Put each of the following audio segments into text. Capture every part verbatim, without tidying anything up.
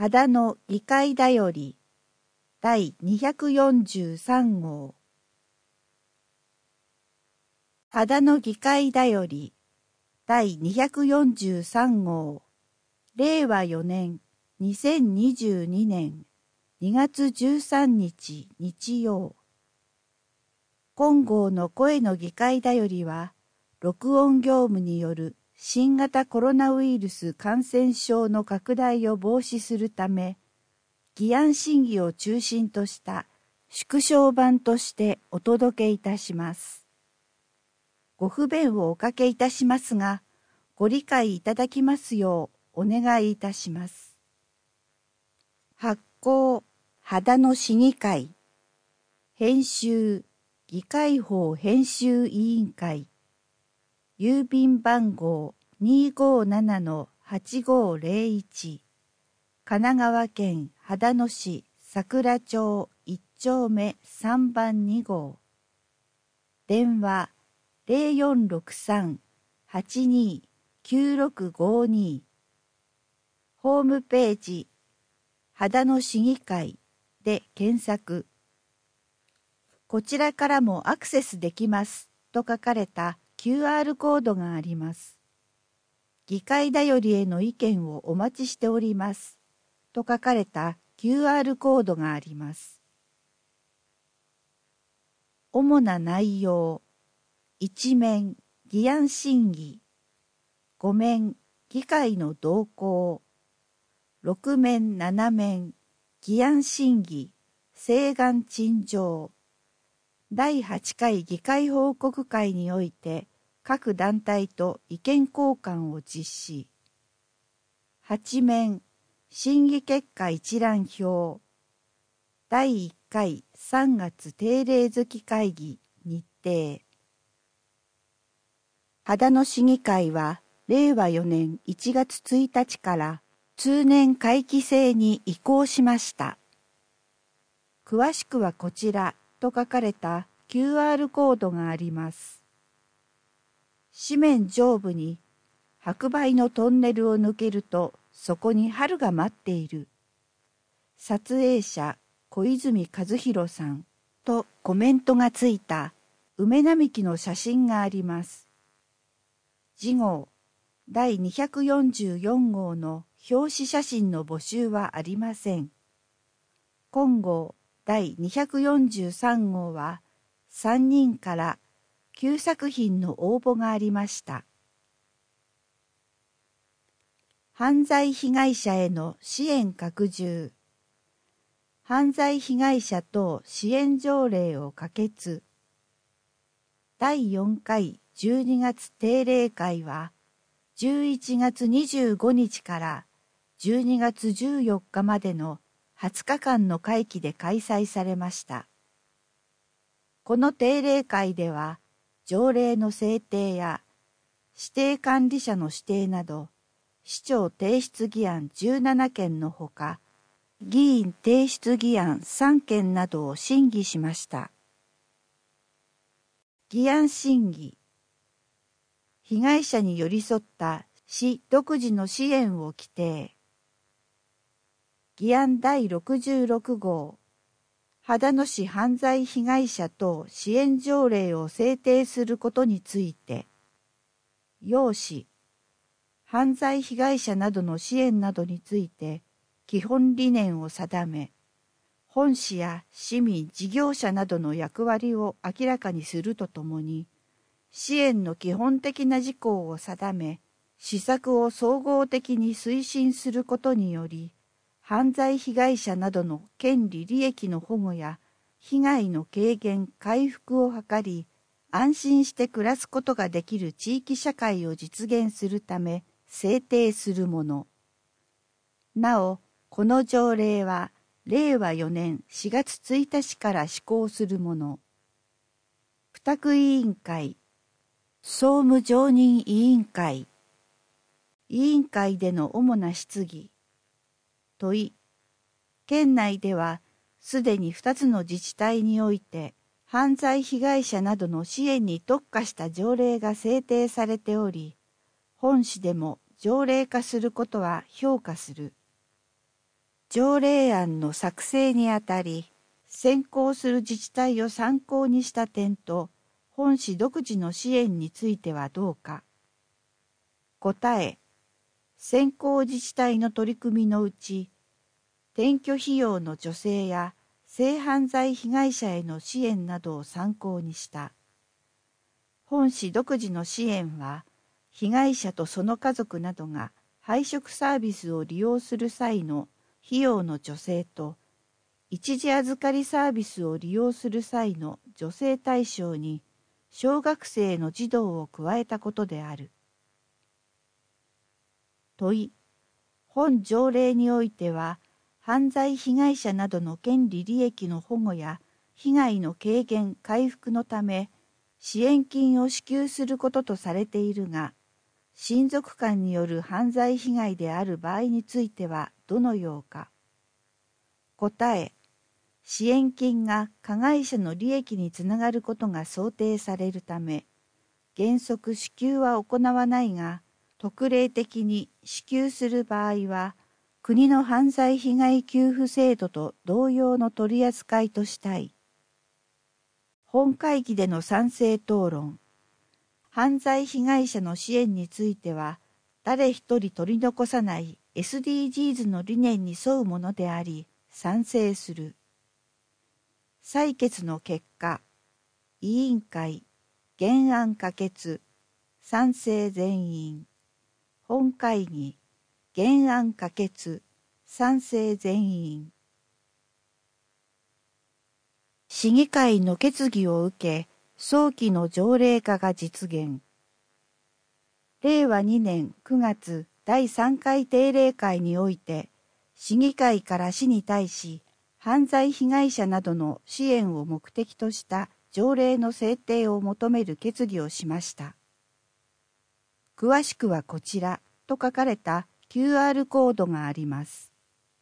秦野議会だより第にひゃくよんじゅうさん号。秦野議会だより第にひゃくよんじゅうさん号。れいわよねんにせんにじゅうにねんにがつじゅうさんにち日曜。今号の声の議会だよりは、録音業務による新型コロナウイルス感染症の拡大を防止するため、議案審議を中心とした縮小版としてお届けいたします。ご不便をおかけいたしますが、ご理解いただきますようお願いいたします。発行、秦野市議会。編集、議会法編集委員会。郵便番号 にーごーななのはちごーぜろいち。神奈川県秦野市桜町いっちょうめさんばんに号。電話 ゼロよんろくさん はちにー きゅうろくごに。ホームページ秦野市議会で検索。こちらからもアクセスできますと書かれた キューアール コードがあります。議会だよりへの意見をお待ちしておりますと書かれた キューアール コードがあります。主な内容。いち面、議案審議。ご面、議会の動向。ろく面、なな面、議案審議、請願陳情。だいはちかい議会報告会において、各団体と意見交換を実施。はち面、審議結果一覧表。だいいっかいさんがつ定例月会議日程。秦野市議会はれいわよねんいちがつついたちから通年会期制に移行しました。詳しくはこちらと書かれた キューアール コードがあります。紙面上部に白梅のトンネルを抜けるとそこに春が待っている。撮影者小泉和弘さんとコメントがついた梅並木の写真があります。次号だいにひゃくよんじゅうよん号の表紙写真の募集はありません。今号だいにひゃくよんじゅうさん号はさんにんからきゅうさくひんの応募がありました。犯罪被害者への支援拡充。犯罪被害者等支援条例を可決。だいよんかいじゅうにがつ定例会はじゅういちがつにじゅうごにちからじゅうにがつじゅうよっかまでのはつかかんの会期で開催されました。この定例会では条例の制定や指定管理者の指定など市長提出議案じゅうななけんのほか議員提出議案さんけんなどを審議しました。議案審議。被害者に寄り添った市独自の支援を規定。議案だいろくじゅうろく号。秦野市犯罪被害者等支援条例を制定することについて。要旨。犯罪被害者などの支援などについて基本理念を定め、本市や市民事業者などの役割を明らかにするとともに、支援の基本的な事項を定め、施策を総合的に推進することにより、犯罪被害者などの権利利益の保護や被害の軽減回復を図り、安心して暮らすことができる地域社会を実現するため制定するもの。なお、この条例はれいわよねんしがつついたちから施行するもの。付託委員会、総務常任委員会。委員会での主な質疑。問い。県内ではすでにふたつの自治体において犯罪被害者などの支援に特化した条例が制定されており、本市でも条例化することは評価する。 条例案の作成にあたり、先行する自治体を参考にした点と、本市独自の支援についてはどうか。答え、先行自治体の取り組みのうち、転居費用の助成や性犯罪被害者への支援などを参考にした。本市独自の支援は、被害者とその家族などが配食サービスを利用する際の費用の助成と、一時預かりサービスを利用する際の助成対象に、小学生の児童を加えたことである。問い、本条例においては、犯罪被害者などの権利利益の保護や被害の軽減・回復のため、支援金を支給することとされているが、親族間による犯罪被害である場合についてはどのようか。答え、支援金が加害者の利益につながることが想定されるため、原則支給は行わないが、特例的に支給する場合は、国の犯罪被害給付制度と同様の取り扱いとしたい。本会議での賛成討論。犯罪被害者の支援については、誰一人取り残さない エスディージーズ の理念に沿うものであり、賛成する。採決の結果、委員会、原案可決、賛成全員。本会議、原案可決、賛成全員。市議会の決議を受け、早期の条例化が実現。れいわにねんくがつだいさんかい定例会において、市議会から市に対し、犯罪被害者などの支援を目的とした条例の制定を求める決議をしました。詳しくはこちらと書かれた キューアール コードがあります。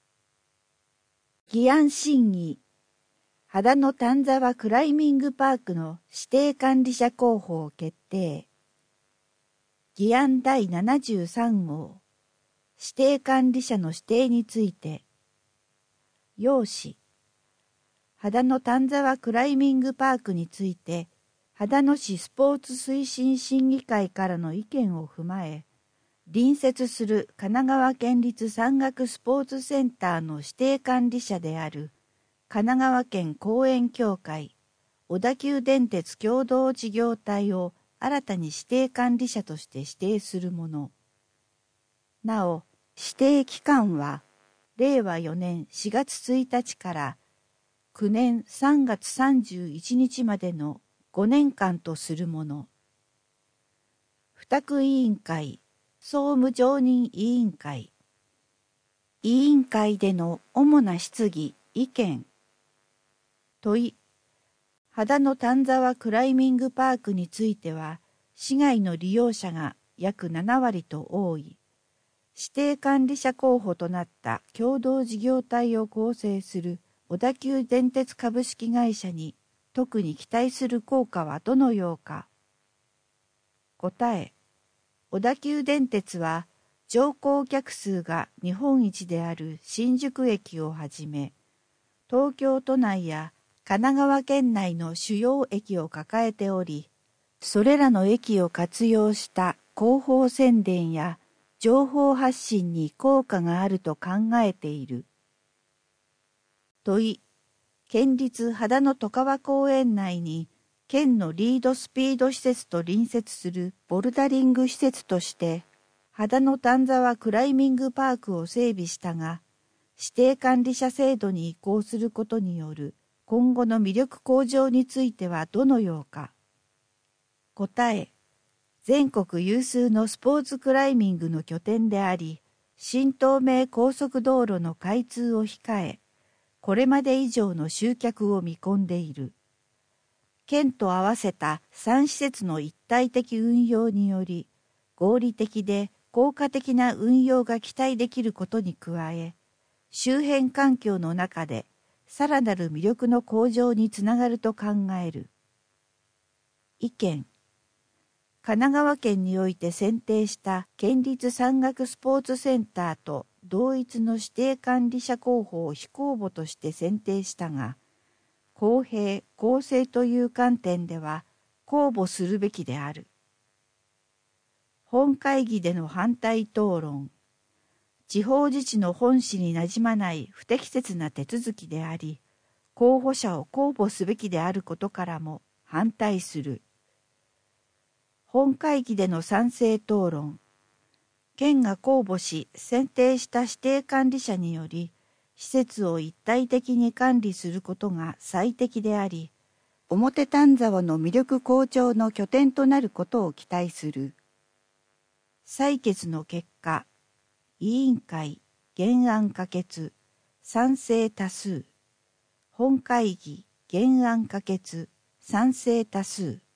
議案審議。秦野丹沢クライミングパークの指定管理者候補を決定。議案だいななじゅうさんごう。指定管理者の指定について。要旨。秦野丹沢クライミングパークについて、秦野市スポーツ推進審議会からの意見を踏まえ、隣接する神奈川県立山岳スポーツセンターの指定管理者である神奈川県公園協会小田急電鉄共同事業体を新たに指定管理者として指定するもの。なお、指定期間はれいわよねんしがつついたちからくねんさんがつさんじゅういちにちまでのごねんかんとするもの。付託委員会、総務常任委員会。委員会での主な質疑、意見。問い。秦野丹沢クライミングパークについては、市外の利用者が約ななわりと多い。指定管理者候補となった共同事業体を構成する小田急電鉄株式会社に特に期待する効果はどのようか。答え。小田急電鉄は乗降客数が日本一である新宿駅をはじめ、東京都内や神奈川県内の主要駅を抱えており、それらの駅を活用した広報宣伝や情報発信に効果があると考えている。問い。県立秦野外川公園内に県のリードスピード施設と隣接するボルダリング施設として秦野丹沢クライミングパークを整備したが、指定管理者制度に移行することによる今後の魅力向上についてはどのようか。答え。全国有数のスポーツクライミングの拠点であり、新東名高速道路の開通を控え、これまで以上の集客を見込んでいる。県と合わせたさん施設の一体的運用により、合理的で効果的な運用が期待できることに加え、周辺環境の中でさらなる魅力の向上につながると考える。意見。神奈川県において選定した県立山岳スポーツセンターと同一の指定管理者候補を非公募として選定したが、公平・公正という観点では公募するべきである。本会議での反対討論。地方自治の本旨になじまない不適切な手続きであり、候補者を公募すべきであることからも反対する。本会議での賛成討論。県が公募し選定した指定管理者により、施設を一体的に管理することが最適であり、表丹沢の魅力向上の拠点となることを期待する。採決の結果、委員会、原案可決、賛成多数。本会議、原案可決、賛成多数。